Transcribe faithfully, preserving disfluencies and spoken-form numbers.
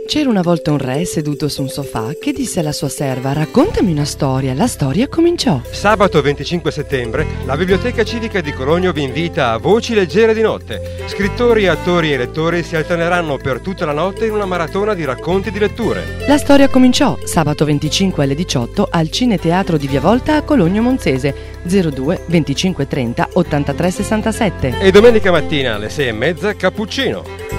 C'era una volta un re seduto su un sofà che disse alla sua serva: raccontami una storia. La storia cominciò. Sabato venticinque settembre la Biblioteca Civica di Cologno vi invita a Voci leggere di notte. Scrittori, attori e lettori si alterneranno per tutta la notte in una maratona di racconti e di letture. La storia cominciò sabato venticinque alle diciotto al Cineteatro di Via Volta a Cologno Monzese, zero due venticinque trenta ottantatré sessantasette. E domenica mattina alle sei e mezza Cappuccino.